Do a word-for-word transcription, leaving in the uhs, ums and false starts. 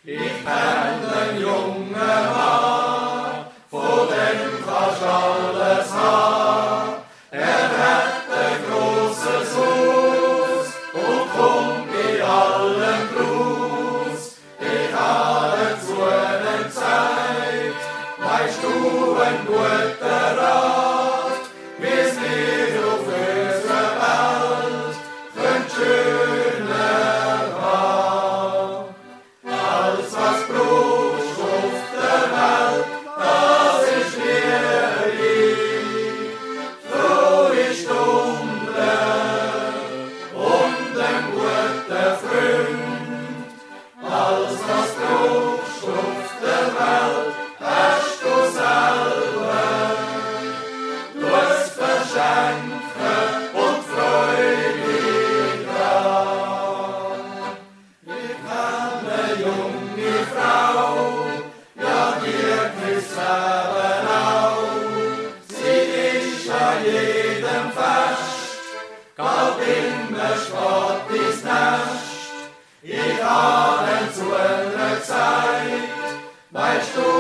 Ich kenn den jungen Mann, von dem kannst alles haben. Er hat ein grosses Haus und kommt bei allem Gruß. Ich habe zu ihm gesagt, weißt du ein guter Rat, wie's wir auf unserer Welt könnt schöner haben. Alles was brauchst auf der Welt, das ist Liebe, frohe Stunde und ein guter Freund. Alles was brauchst auf der Welt, hast du selber. Du es verschenken und freu dich dran. Ich kenne eine junge Frau, ja die küsst Leben auch. Sie ist an jedem Fest, geht immer spät ins Nest. Ich habe zu ihr gesagt, weißt du,